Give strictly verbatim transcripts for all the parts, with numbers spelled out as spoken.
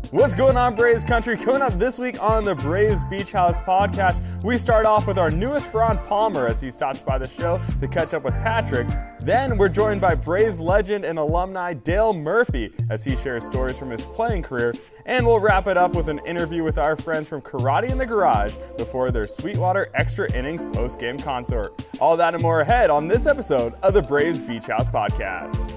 What's going on, Braves Country? Coming up this week on the Braves Beach House podcast, we start off with our newest friend Palmer as he stops by the show to catch up with Patrick. Then we're joined by Braves legend and alumni Dale Murphy as he shares stories from his playing career. And we'll wrap it up with an interview with our friends from Karate in the Garage before their Sweetwater Extra Innings post-game concert. All that and more ahead on this episode of the Braves Beach House podcast.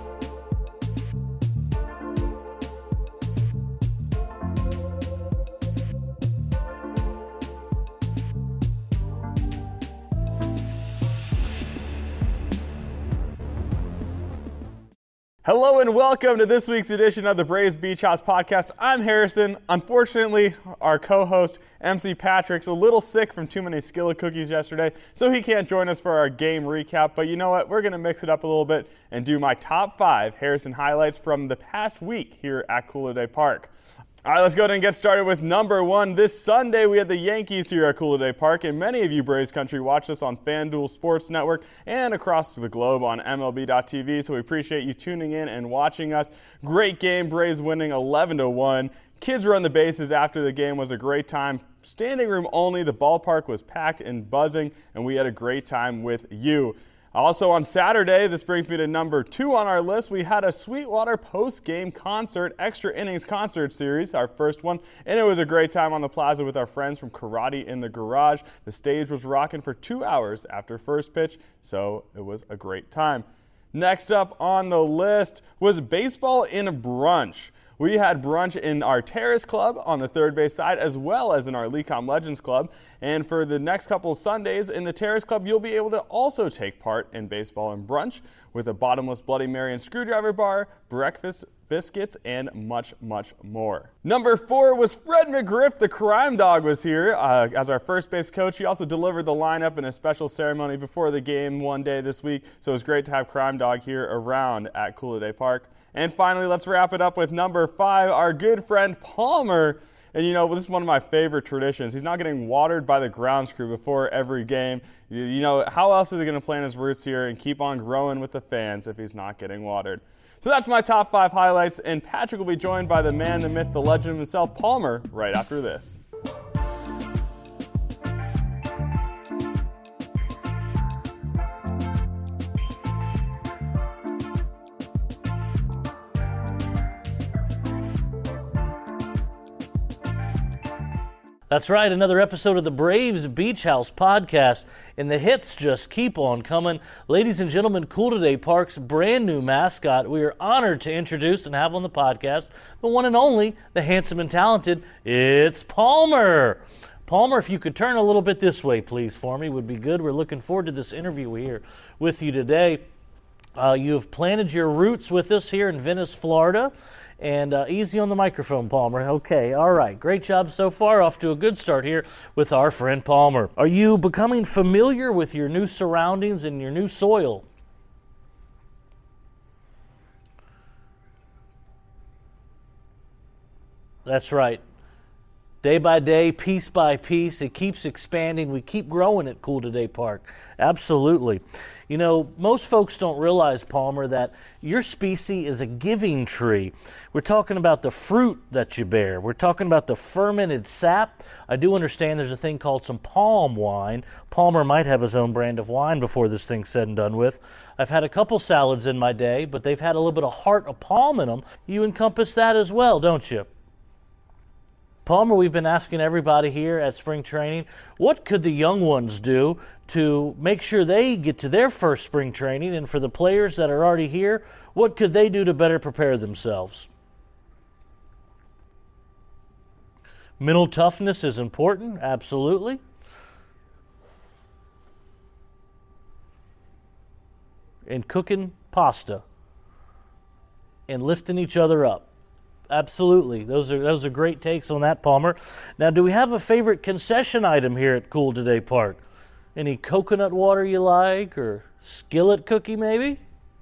Hello and welcome to this week's edition of the Braves Beach House podcast. I'm Harrison. Unfortunately, our co-host, M C Patrick's a little sick from too many Skillet cookies yesterday, so he can't join us for our game recap. But you know what? We're going to mix it up a little bit and do my top five Harrison highlights from the past week here at Kula Day Park. All right, let's go ahead and get started with number one. This Sunday, we had the Yankees here at Kula Day Park, and many of you Braves Country watched us on FanDuel Sports Network and across the globe on M L B dot T V, so we appreciate you tuning in and watching us. Great game, Braves winning eleven to one. Kids run the bases after the game was a great time. Standing room only, the ballpark was packed and buzzing, and we had a great time with you. Also on Saturday, this brings me to number two on our list, we had a Sweetwater post-game concert, Extra Innings concert series, our first one, and it was a great time on the plaza with our friends from Karate in the Garage. The stage was rocking for two hours after first pitch, so it was a great time. Next up on the list was baseball in a brunch. We had brunch in our Terrace Club on the third base side as well as in our Lecom Legends Club. And for the next couple of Sundays in the Terrace Club, you'll be able to also take part in baseball and brunch with a bottomless Bloody Mary and screwdriver bar, breakfast, biscuits, and much, much more. Number four was Fred McGriff. The crime dog was here uh, as our first base coach. He also delivered the lineup in a special ceremony before the game one day this week. So it was great to have Crime Dog here around at Kula Day Park. And finally, let's wrap it up with number five, our good friend Palmer. And you know, this is one of my favorite traditions. He's not getting watered by the grounds crew before every game. You, you know, how else is he going to plant his roots here and keep on growing with the fans if he's not getting watered? So that's my top five highlights, and Patrick will be joined by the man, the myth, the legend himself, Palmer, right after this. That's right, another episode of the Braves Beach House podcast, and the hits just keep on coming. Ladies and gentlemen, Kula Day Park's brand new mascot, we are honored to introduce and have on the podcast the one and only, the handsome and talented, it's Palmer. Palmer, if you could turn a little bit this way, please, for me, would be good. We're looking forward to this interview here with you today. Uh, you have planted your roots with us here in Venice, Florida. And uh, easy on the microphone, Palmer. Okay, all right. Great job so far. Off to a good start here with our friend Palmer. Are you becoming familiar with your new surroundings and your new soil? That's right. Day by day, piece by piece, it keeps expanding. We keep growing at Kula Day Park. Absolutely. You know, most folks don't realize, Palmer, that your species is a giving tree. We're talking about the fruit that you bear. We're talking about the fermented sap. I do understand there's a thing called some palm wine. Palmer might have his own brand of wine before this thing's said and done with. I've had a couple salads in my day, but they've had a little bit of heart of palm in them. You encompass that as well, don't you? Palmer, we've been asking everybody here at spring training, what could the young ones do to make sure they get to their first spring training? And for the players that are already here, what could they do to better prepare themselves? Mental toughness is important, absolutely. And cooking pasta and lifting each other up. Absolutely. Those are those are great takes on that, Palmer. Now, do we have a favorite concession item here at Kula Day Park? Any coconut water you like, or skillet cookie maybe?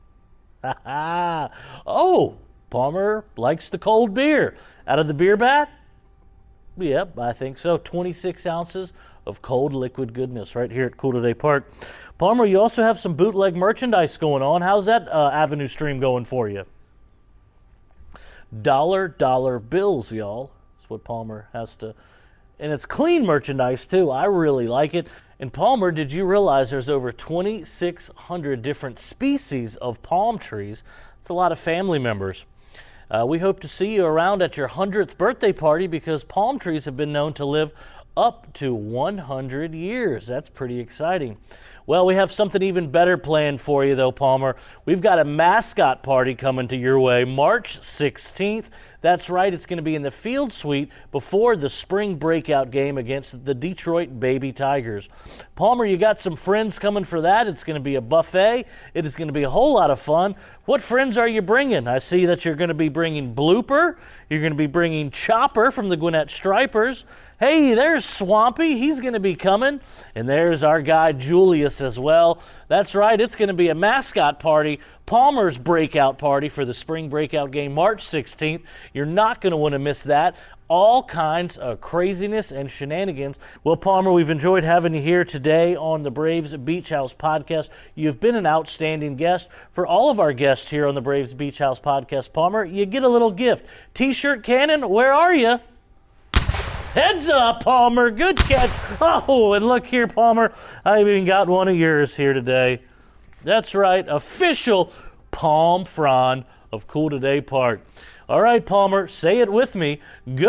Oh, Palmer likes the cold beer. Out of the beer bat? Yep, I think so. twenty-six ounces of cold liquid goodness right here at Kula Day Park. Palmer, you also have some bootleg merchandise going on. How's that uh, avenue stream going for you? Dollar, dollar bills, y'all. what Palmer has to. And it's clean merchandise, too. I really like it. And Palmer, did you realize there's over twenty-six hundred different species of palm trees? It's a lot of family members. Uh, we hope to see you around at your hundredth birthday party because palm trees have been known to live up to one hundred years. That's pretty exciting. Well, we have something even better planned for you, though, Palmer. We've got a mascot party coming to your way March sixteenth. That's right, it's going to be in the Field Suite before the spring breakout game against the Detroit Baby Tigers. Palmer, you got some friends coming for that. It's going to be a buffet. It is going to be a whole lot of fun. What friends are you bringing? I see that you're going to be bringing Blooper. You're going to be bringing Chopper from the Gwinnett Stripers. Hey, there's Swampy. He's going to be coming. And there's our guy Julius as well. That's right, it's going to be a mascot party, Palmer's breakout party for the spring breakout game March sixteenth. You're not going to want to miss that. All kinds of craziness and shenanigans. Well, Palmer, we've enjoyed having you here today on the Braves Beach House podcast. You've been an outstanding guest. For all of our guests here on the Braves Beach House podcast, Palmer, you get a little gift. T-shirt cannon, where are you? Heads up, Palmer. Good catch. Oh, and look here, Palmer. I've even got one of yours here today. That's right, official Palm Frond of Cool Today Park. All right, Palmer, say it with me.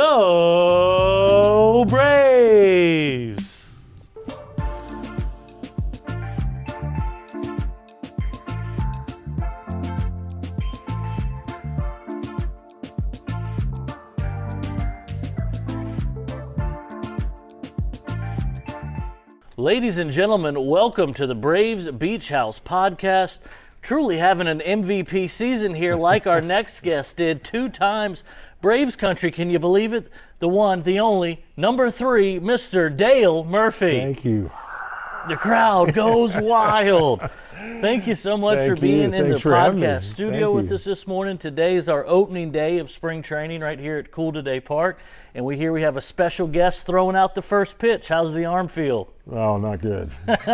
Go Braves! Ladies and gentlemen, welcome to the Braves Beach House podcast. Truly having an M V P season here like our next guest did two times. Braves country, can you believe it? The one, the only, number three, Mister Dale Murphy. Thank you. The crowd goes wild. Thank you so much Thank for being you. in Thanks the for having me. podcast studio Thank with you. us this morning. Today is our opening day of spring training right here at Cool Today Park. And we hear we have a special guest throwing out the first pitch. How's the arm feel? Oh, not good.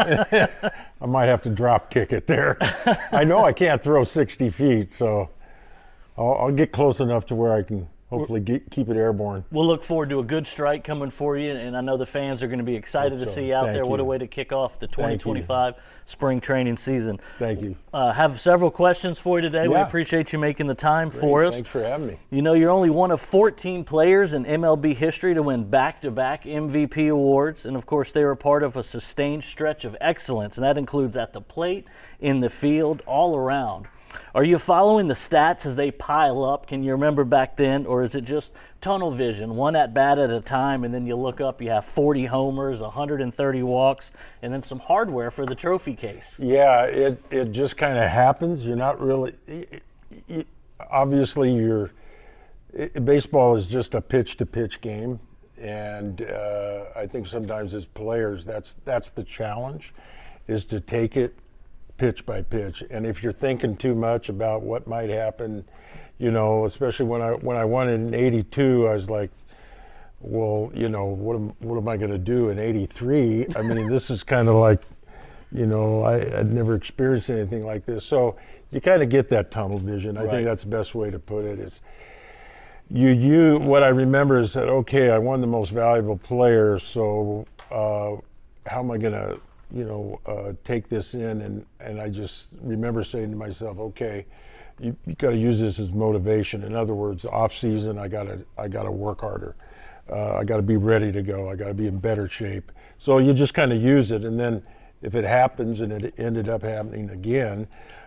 I might have to drop kick it there. I know I can't throw sixty feet, so I'll, I'll get close enough to where I can hopefully get, keep it airborne. We'll look forward to a good strike coming for you, and I know the fans are going to be excited Hope to so. see you out Thank there. What a you. way to kick off the Thank twenty you. twenty-five spring training season. Thank you. Uh, have several questions for you today. We Yeah. appreciate you making the time Great. for us. Thanks for having me. You know, you're only one of fourteen players in M L B history to win back-to-back M V P awards, and of course they were part of a sustained stretch of excellence, and that includes at the plate, in the field, all around. Are you following the stats as they pile up? Can you remember back then, or is it just tunnel vision, one at bat at a time, and then you look up, you have forty homers, one hundred thirty walks, and then some hardware for the trophy case? Yeah, it, it just kind of happens. You're not really, it, it, obviously you're, it, baseball is just a pitch-to-pitch game, and uh, I think sometimes as players, that's that's the challenge, is to take it pitch by pitch. And if you're thinking too much about what might happen, you know, especially when I when I won in eighty-two, I was like, well, you know, what am what am I going to do in eighty-three? I mean, this is kind of like, you know, I, I'd never experienced anything like this. So you kind of get that tunnel vision. I Right. think that's the best way to put it. Is you you what I remember is that, okay, I won the most valuable player, so uh, how am I going to, you know, uh, take this in? And, and I just remember saying to myself, okay, you, you got to use this as motivation. In other words, off season, I got to I got to work harder. Uh, I got to be ready to go. I got to be in better shape. So you just kind of use it, and then if it happens, and it ended up happening again,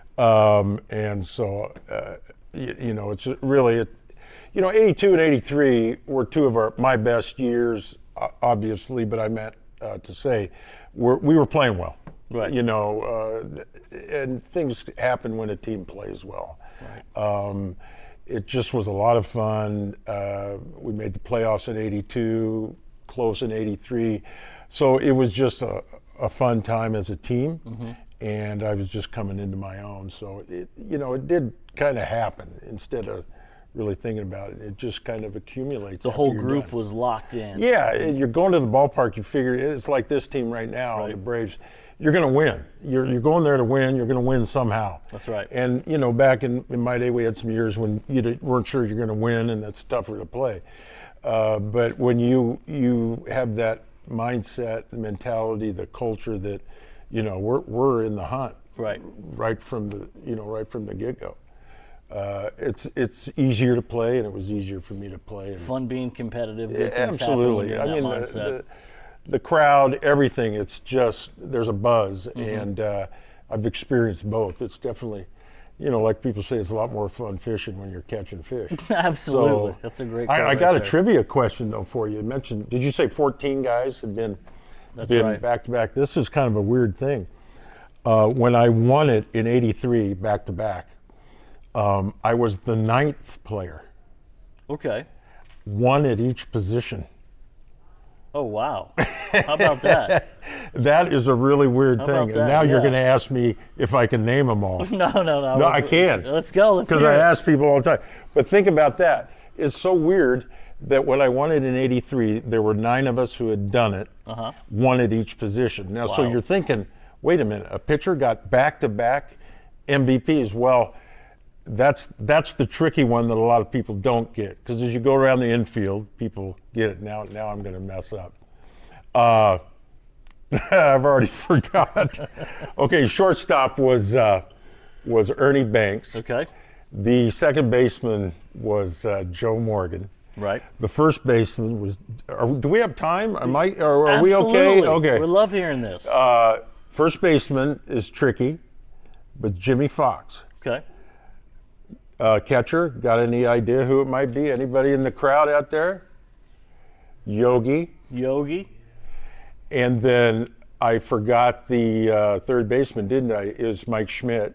um, and so uh, you, you know, it's really, it, you know, eighty-two and eighty-three were two of our my best years, uh, obviously. But I meant uh, to say, we're, we were playing well. Right. You know, uh, and things happen when a team plays well. Right. Um, it just was a lot of fun. Uh, we made the playoffs in eighty-two, close in eighty-three. So it was just a, a fun time as a team, mm-hmm. and I was just coming into my own. So, it, you know, it did kind of happen instead of really thinking about it. It just kind of accumulates. The after whole you're group done. was locked in. Yeah, and you're going to the ballpark, you figure it's like this team right now, Right. the Braves. you're going to win. You're you're going there to win. You're going to win somehow. That's right. And you know, back in, in my day, we had some years when you d- weren't sure you're going to win, and that's tougher to play. Uh, but when you you have that mindset, the mentality, the culture that, you know, we're we're in the hunt. Right. Right from the you know right from the get go. Uh, it's it's easier to play, and it was easier for me to play. And Fun being competitive. yeah, Good things absolutely. happening I in mean, that the, mindset. the the crowd, everything. It's just there's a buzz, Mm-hmm. and uh, I've experienced both. It's definitely, you know, like people say, it's a lot more fun fishing when you're catching fish. Absolutely. So, That's a great. I, quote I right got a there. trivia question though for you. You mentioned, did you say fourteen guys have been That's been right. back to back? This is kind of a weird thing. Uh, when I won it in eighty-three back to back, um, I was the ninth player, Okay. one at each position. Oh wow. How about that? That is a really weird How thing. about And that? now you're Yeah. going to ask me if I can name them all. No, no, no. No, I can. Let's go. Let's Because hear I it. ask people all the time. But think about that. It's so weird that when I won it in eighty-three, there were nine of us who had done it, Uh-huh. one at each position. Now, so Wow. you're thinking, wait a minute, a pitcher got back-to-back M V Ps. Well, that's that's the tricky one that a lot of people don't get. Because as you go around the infield, people get it. Now, now I'm going to mess up. Uh, I've already forgot. Okay, shortstop was uh, was Ernie Banks. Okay. The second baseman was uh, Joe Morgan. Right. The first baseman was. Are, do we have time? Am I? Are, are we okay? Absolutely. Okay. We love hearing this. Uh, first baseman is tricky, but Jimmy Fox. Okay. Uh, catcher, got any idea who it might be? Anybody in the crowd out there? Yogi. Yogi. And then I forgot the uh, third baseman, didn't I? It was Mike Schmidt.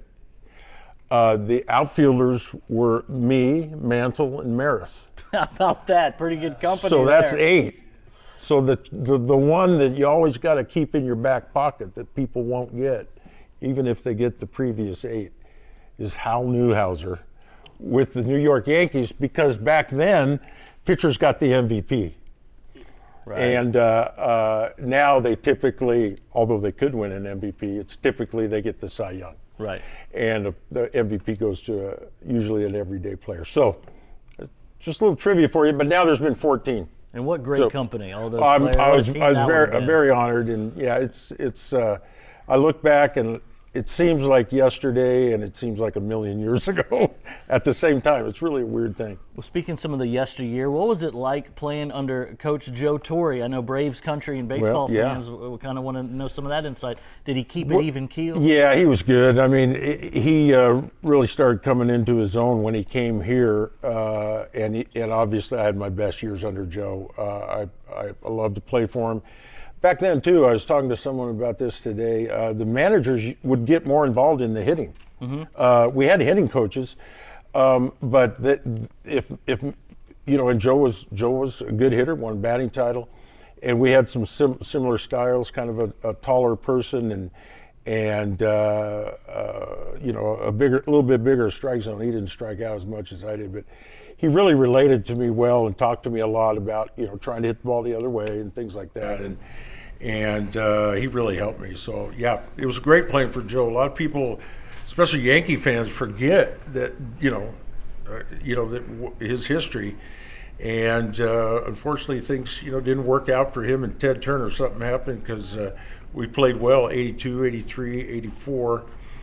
Uh, the outfielders were me, Mantle, and Maris. How about that? Pretty good company. So that's there. eight. So the, the the one that you always got to keep in your back pocket that people won't get, even if they get the previous eight, is Hal Newhouser with the New York Yankees, because back then pitchers got the M V P. Right. And uh, uh, now they typically, although they could win an M V P, it's typically they get the Cy Young. Right. And the M V P goes to a, usually an everyday player. So just a little trivia for you, but now there's been fourteen. And what great So, company! All those I'm, players. I What a was, team I was that very, would've been. very honored, and yeah, it's, it's. Uh, I look back and it seems like yesterday, and it seems like a million years ago. At the same time, it's really a weird thing. Well, speaking some of the yesteryear, what was it like playing under Coach Joe Torre? I know Braves country and baseball Well, yeah. fans kind of want to know some of that insight. Did he keep it even keel? Yeah, he was good. I mean, i- he uh, really started coming into his own when he came here, uh, and he, and obviously I had my best years under Joe. Uh, I, I loved to play for him. Back then too, I was talking to someone about this today. Uh, the managers would get more involved in the hitting. Mm-hmm. Uh, we had hitting coaches, um, but the, if if you know, and Joe was Joe was a good hitter, won a batting title, and we had some sim- similar styles, kind of a, a taller person and and uh, uh, you know, a bigger, a little bit bigger strike zone. He didn't strike out as much as I did, but he really related to me well and talked to me a lot about, you know, trying to hit the ball the other way and things like that. And and uh, he really helped me. So yeah, it was great playing for Joe. A lot of people, especially Yankee fans, forget that, you know, uh, you know that w- his history. And uh, unfortunately, things, you know, didn't work out for him and Ted Turner. Something happened because uh, we played well eighty-two, eighty-three, eighty-four.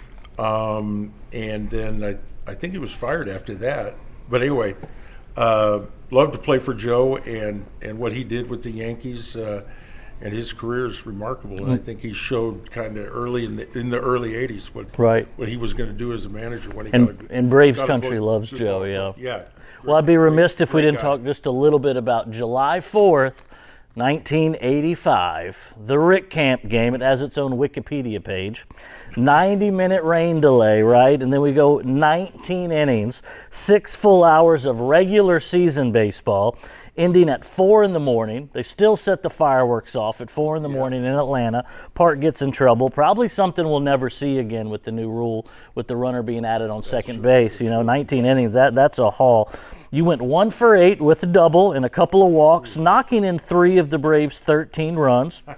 Um, and then I, I think he was fired after that. But anyway, uh, loved to play for Joe, and, and what he did with the Yankees, uh, and his career is remarkable. And I think he showed kind of early in the in the early eighties what Right. what he was going to do as a manager when he And, got a, and Braves got a country book- loves good Joe, ball. yeah. Yeah. Well, I'd be remiss if we Great didn't guy. talk just a little bit about July fourth, nineteen eighty-five, the Rick Camp game. It has its own Wikipedia page. ninety minute rain delay, right? And then we go nineteen innings, six full hours of regular season baseball, ending at four in the morning. They still set the fireworks off at four in the morning in Atlanta. Park gets in trouble. Probably something we'll never see again with the new rule, with the runner being added on second base. You know, nineteen innings, that that's a haul. You went one for eight with a double and a couple of walks, knocking in three of the Braves' thirteen runs.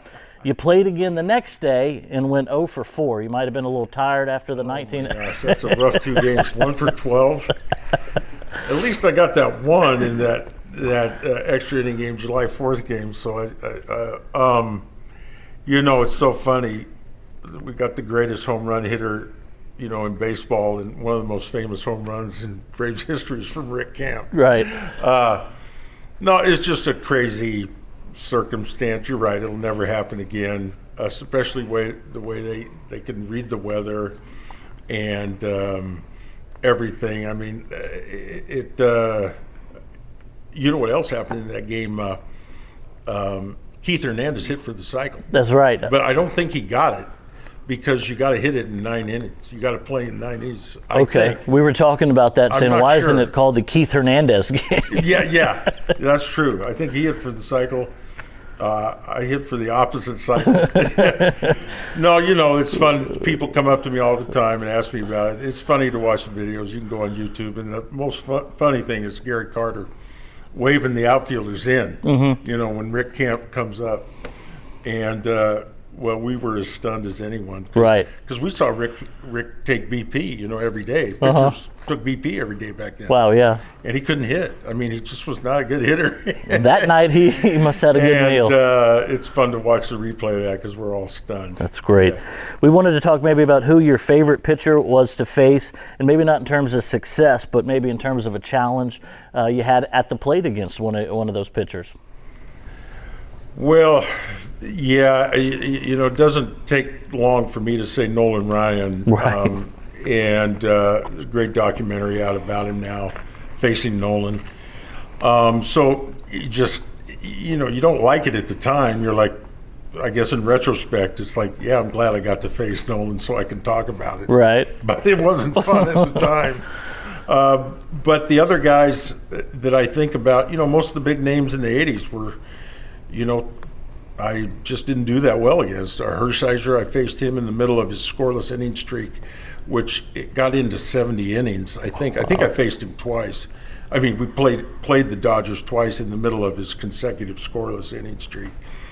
You played again the next day and went oh for four. You might have been a little tired after the nineteen. Oh gosh, that's a rough two games. One for twelve. At least I got that one in that that uh, extra inning game, July fourth game. So I, I uh, um, you know, it's so funny. We got the greatest home run hitter, you know, in baseball, and one of the most famous home runs in Braves history is from Rick Camp. Right. Uh, no, it's just a crazy circumstance. You're right. It'll never happen again, uh, especially way, the way they, they can read the weather and um, everything. I mean, it, it uh, you know what else happened in that game? Uh, um, Keith Hernandez hit for the cycle. That's right. But I don't think he got it, because you got to hit it in nine innings. You got to play in nine innings. I Okay, think. we were talking about that, I'm saying not why sure. isn't it called the Keith Hernandez game? Yeah, yeah, that's true. I think he hit for the cycle. Uh, I hit for the opposite cycle. No, you know, it's fun. People come up to me all the time and ask me about it. It's funny to watch the videos. You can go on YouTube. And the most fu- funny thing is Gary Carter waving the outfielders in, mm-hmm. you know, when Rick Camp comes up. And, uh, well, we were as stunned as anyone. Cause, Right. Because we saw Rick Rick take B P, you know, every day. Pitchers Uh-huh. took B P every day back then. Wow, yeah. And he couldn't hit. I mean, he just was not a good hitter. That night he, he must have had a good and, meal. uh, it's fun to watch the replay of that because we're all stunned. That's great. Yeah. We wanted to talk maybe about who your favorite pitcher was to face, and maybe not in terms of success, but maybe in terms of a challenge uh, you had at the plate against one of, one of those pitchers. Well, yeah, y- y- you know, it doesn't take long for me to say Nolan Ryan. Right. Um, and uh, a great documentary out about him now, Facing Nolan. Um, so you just, you know, you don't like it at the time. You're like, I guess in retrospect, it's like, yeah, I'm glad I got to face Nolan so I can talk about it. Right. But it wasn't fun at the time. Uh, but the other guys that I think about, you know, most of the big names in the eighties were, you know, I just didn't do that well against. Uh, Hershiser, I faced him in the middle of his scoreless inning streak, which it got into seventy innings. I think. I think I faced him twice. I mean, we played played the Dodgers twice in the middle of his consecutive scoreless inning streak.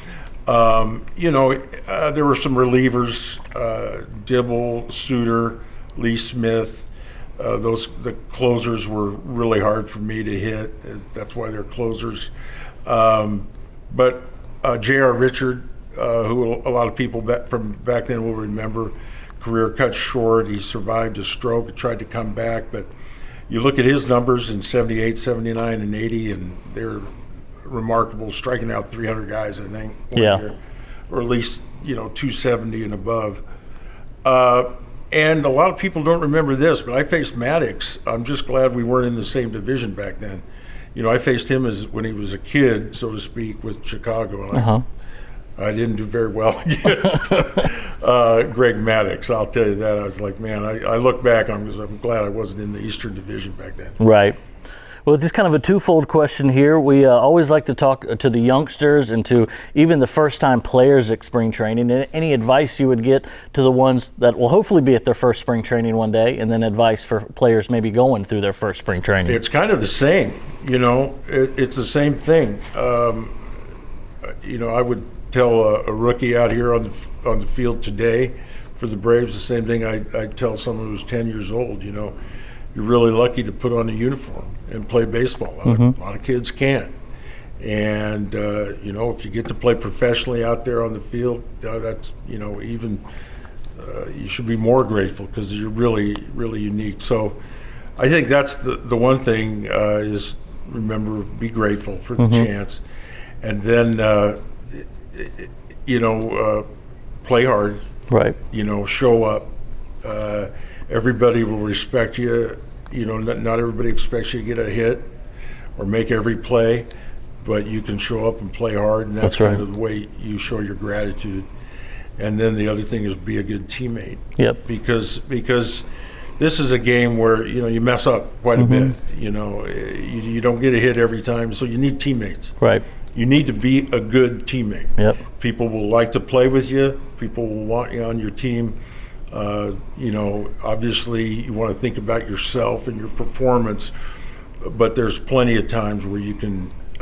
Um, you know, uh, there were some relievers: uh, Dibble, Suter, Lee Smith. Uh, those the closers were really hard for me to hit. That's why they're closers. Um, but uh, J R. Richard, uh, who a lot of people back from back then will remember, career cut short. He survived a stroke, tried to come back, but you look at his numbers in seventy-eight, seventy-nine, and eighty, and they're remarkable, striking out three hundred guys, I think, one Yeah. year, or at least, you know, two seventy and above. Uh, and a lot of people don't remember this, but I faced Maddox. I'm just glad we weren't in the same division back then. You know, I faced him as when he was a kid, so to speak, with Chicago. And Uh-huh. I, I didn't do very well against uh, Greg Maddox. I'll tell you that. I was like, man, I, I look back, I'm, I'm glad I wasn't in the Eastern Division back then. Right. Well, this is kind of a twofold question here. We uh, always like to talk to the youngsters and to even the first-time players at spring training. Any advice you would get to the ones that will hopefully be at their first spring training one day, and then advice for players maybe going through their first spring training? It's kind of the same, you know. It, it's the same thing. Um, you know, I would tell a, a rookie out here on the on the field today for the Braves the same thing I I'd tell someone who's ten years old. You know, you're really lucky to put on a uniform and play baseball. A lot, Mm-hmm. a lot of kids can't. And uh, you know, if you get to play professionally out there on the field, uh, that's you know even uh, you should be more grateful because you're really really unique. So I think that's the the one thing uh, is remember be grateful for the Mm-hmm. chance, and then uh, you know uh, play hard. Right. You know, show up. Uh, everybody will respect you. You know, not, not everybody expects you to get a hit or make every play, but you can show up and play hard, and that's, That's right. kind of the way you show your gratitude. And then the other thing is be a good teammate. Yep. Because because this is a game where you know you mess up quite a Mm-hmm. bit. You know, you, you don't get a hit every time, so you need teammates. Right. You need to be a good teammate. Yep. People will like to play with you. People will want you on your team. Uh, you know, obviously you want to think about yourself and your performance, but there's plenty of times where you can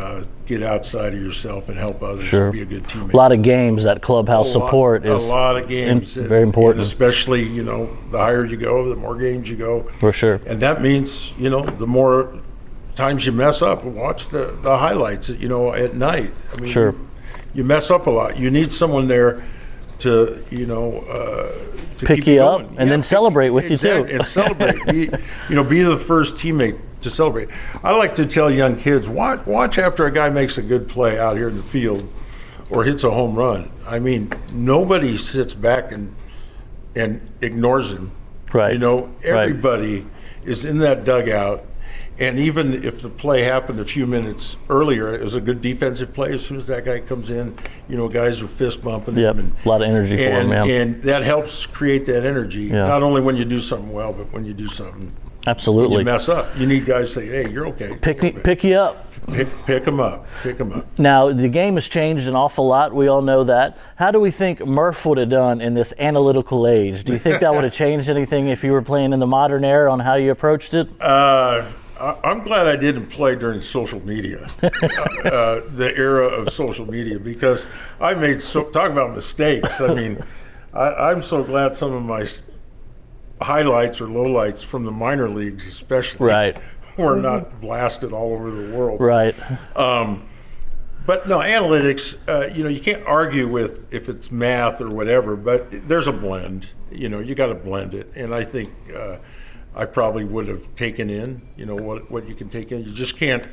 uh, get outside of yourself and help others Sure. and be a good teammate. A lot of games, that clubhouse A lot- support a is lot of games, in- very and- important. and especially, you know, the higher you go, the more games you go, for sure. and that means, you know, the more times you mess up. Watch the, the highlights, you know, at night. I mean, Sure. you, you mess up a lot. You need someone there to, you know, uh, to Pick keep you going. up and then celebrate with you, too. Exactly, and celebrate. be, you know, be the first teammate to celebrate. I like to tell young kids, watch, watch after a guy makes a good play out here in the field or hits a home run. I mean, nobody sits back and and ignores him. Right. You know, Right. everybody is in that dugout. And even if the play happened a few minutes earlier, it was a good defensive play. As soon as that guy comes in, you know, guys are fist bumping Yep. him. And, A lot of energy for and, him, yeah. and that helps create that energy, Yeah. not only when you do something well, but when you do something Absolutely. you mess up. You need guys to say, hey, you're okay. Pick me, pick you up. pick, pick them up. Pick them up. Now, the game has changed an awful lot. We all know that. How do we think Murph would have done in this analytical age? Do you think that would have changed anything if you were playing in the modern era on how you approached it? Uh, I- I'm glad I didn't play during social media, uh, uh, the era of social media, because I made so, talk about mistakes. I mean, I, I'm so glad some of my highlights or lowlights from the minor leagues, especially, Right. were not blasted all over the world. Right. Um, but no, analytics, uh, you know, you can't argue with if it's math or whatever, but there's a blend. You know, you got to blend it. And I think uh, I probably would have taken in, you know, what, what you can take in. You just can't,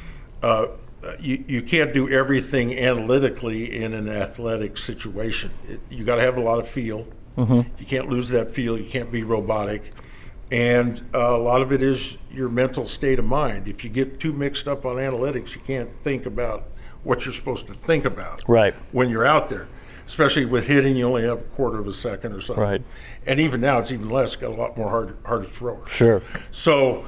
uh, you, you can't do everything analytically in an athletic situation. It, you got to have a lot of feel. Mm-hmm. You can't lose that feel. You can't be robotic. And uh, a lot of it is your mental state of mind. If you get too mixed up on analytics, you can't think about what you're supposed to think about Right. when you're out there. Especially with hitting, you only have a quarter of a second or something. Right. And even now, it's even less. Got a lot more hard, harder throwers. Sure. So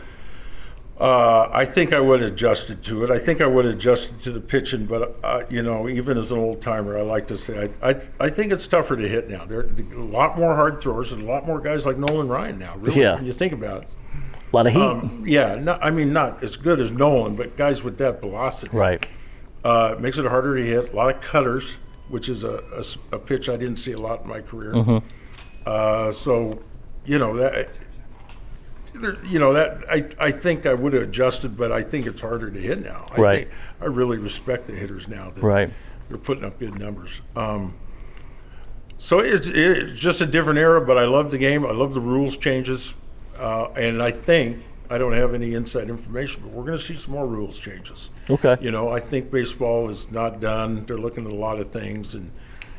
uh, I think I would have adjusted to it. I think I would have adjusted to the pitching, but uh, you know, even as an old timer, I like to say I, I I think it's tougher to hit now. There are a lot more hard throwers and a lot more guys like Nolan Ryan now. Really, Yeah. when you think about it. A lot of heat. Um, yeah, no, I mean not as good as Nolan, but guys with that velocity. right. Uh, makes it harder to hit. A lot of cutters, which is a, a s- a pitch I didn't see a lot in my career. Mm-hmm. Uh, so, you know that. there- You know that I, I think I would have adjusted, but I think it's harder to hit now. I Right. think, I really respect the hitters now. That Right. They're putting up good numbers. Um, so it's, it's just a different era, but I love the game. I love the rules changes, uh, and I think I don't have any inside information, but we're going to see some more rules changes. Okay. You know, I think baseball is not done. They're looking at a lot of things, and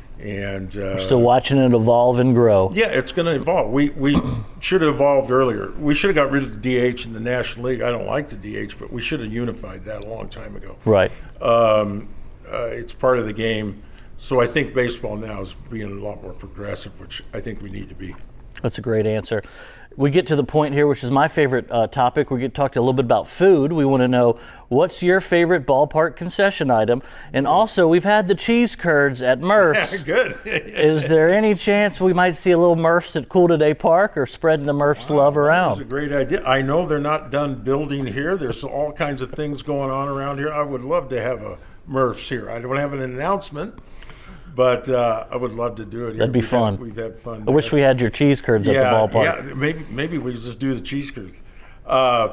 and uh, Still watching it evolve and grow. yeah, it's going to evolve. We we should have evolved earlier. We should have got rid of the D H in the National League. I don't like the D H, but we should have unified that a long time ago. Right. Um, uh, it's part of the game. So I think baseball now is being a lot more progressive, which I think we need to be. That's a great answer. We get to the point here, which is my favorite uh, topic. We get to talk a little bit about food. We want to know, what's your favorite ballpark concession item? And also, we've had the cheese curds at Murph's. Good. Is there any chance we might see a little Murph's at Cool Today Park, or spreading the Murph's love That's a around? great idea. I know they're not done building here. There's all kinds of things going on around here. I would love to have a Murph's here. I don't have an announcement, but uh, I would love to do it here. That'd be We've fun. Had, we've had fun. I wish we had your cheese curds yeah, at the ballpark. Yeah, maybe maybe we just do the cheese curds. Uh,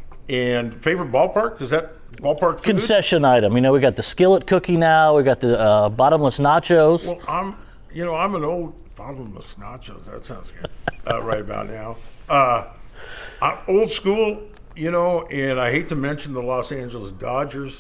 and favorite ballpark? Is that ballpark food? Concession item. You know, we got the skillet cookie now. We got the uh, bottomless nachos. Well, I'm, you know, I'm an old bottomless nachos. That sounds good. uh, right about now. Uh, I'm old school, you know, and I hate to mention the Los Angeles Dodgers,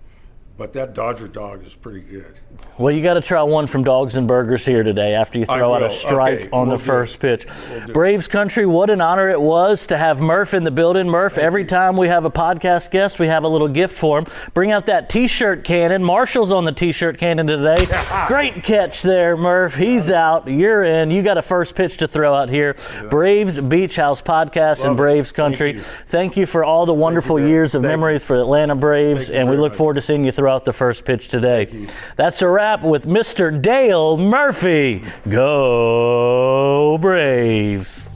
but that Dodger dog is pretty good. Well, you got to try one from Dogs and Burgers here today after you I throw out a will. strike Okay, on we'll the do first it. pitch. We'll do it. Braves country, what an honor it was to have Murph in the building. Murph, every time we have a podcast guest, we have a little gift for him. Bring out that T-shirt cannon. Marshall's on the T-shirt cannon today. Great catch there, Murph. He's out. You're in. You got a first pitch to throw out here. Braves Beach House podcast in Love it. Braves country. Thank you. Thank you for all the wonderful very- years of thank you. memories for Atlanta Braves, Thank you and we very look much. forward to seeing you throw out the first pitch today. you. That's a wrap with Mister Dale Murphy. Go Braves!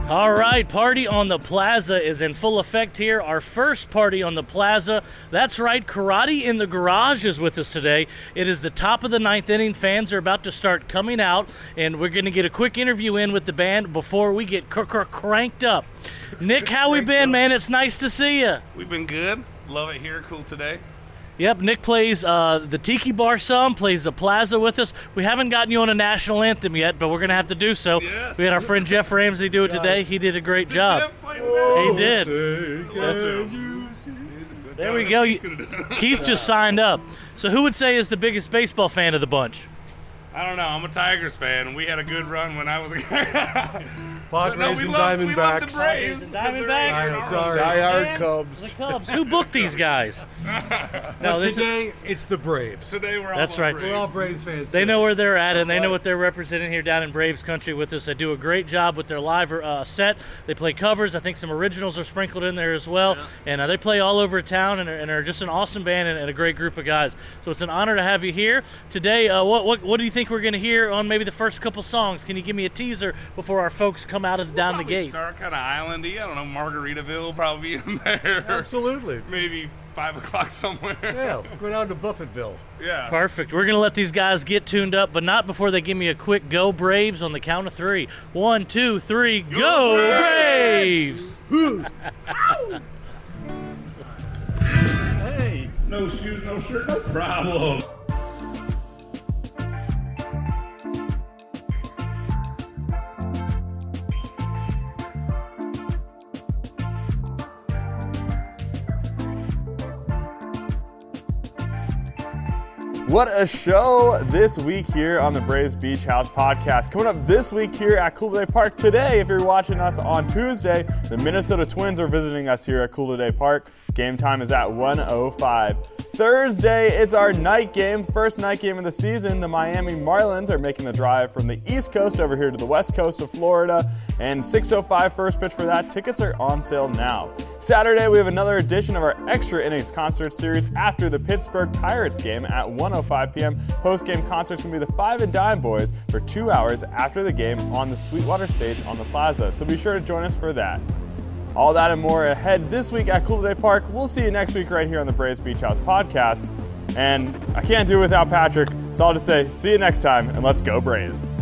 All right, Party on the Plaza is in full effect here. Our first Party on the Plaza. That's right, Karate in the Garage is with us today. It is the top of the ninth inning. Fans are about to start coming out, and we're going to get a quick interview in with the band before we get cr- cr- cranked up. Nick, how we been, man? It's nice to see you. We've been good. Love it here. Cool today. Yep, Nick plays uh, the Tiki Bar some, plays the Plaza with us. We haven't gotten you on a national anthem yet, but we're going to have to do so. Yes. We had our friend Jeff Ramsey do it today. He did a great Did job. Jeff play today? He did. There we go. Keith just signed up. So who would say is the biggest baseball fan of the bunch? I don't know. I'm a Tigers fan. We had a good run when I was a kid. Padres no, we and love, we love the Diamondbacks. Braves. Diamondbacks. I'm sorry. Diehard Cubs. The Cubs. Who booked these guys? No, this is, Today, it's the Braves. Today we're all That's right. Braves. We're all Braves fans. they today. know where they're at, and they know what they're representing here down in Braves country with us. They do a great job with their live uh, set. They play covers. I think some originals are sprinkled in there as well. Yeah. And uh, they play all over town, and are, and are just an awesome band and, and a great group of guys. So it's an honor to have you here today. Uh, what, what what do you think we're going to hear on maybe the first couple songs? Can you give me a teaser before our folks come out of down the Probably gate? Start kind of islandy. I don't know. Margaritaville probably in there. Absolutely. Maybe five o'clock somewhere. Yeah, go down to Buffettville. Yeah. Perfect. We're going to let these guys get tuned up, but not before they give me a quick go Braves on the count of three. One, two, three, go, Go Braves! Hey, no shoes, no shirt, no problem. What a show this week here on the Braves Beach House podcast. Coming up this week here at Cool Today Park. Today, if you're watching us on Tuesday, the Minnesota Twins are visiting us here at Cool Today Park. Game time is at one oh five. Thursday, it's our night game, first night game of the season. The Miami Marlins are making the drive from the East Coast over here to the West Coast of Florida. And six oh five first pitch for that. Tickets are on sale now. Saturday, we have another edition of our Extra Innings concert series after the Pittsburgh Pirates game at one oh five p.m. Post-game concert's going to be the Five and Dime Boys for two hours after the game on the Sweetwater stage on the Plaza. So be sure to join us for that. All that and more ahead this week at Cool Today Park. We'll see you next week right here on the Braves Beach House podcast. And I can't do it without Patrick, so I'll just say see you next time, and let's go Braves.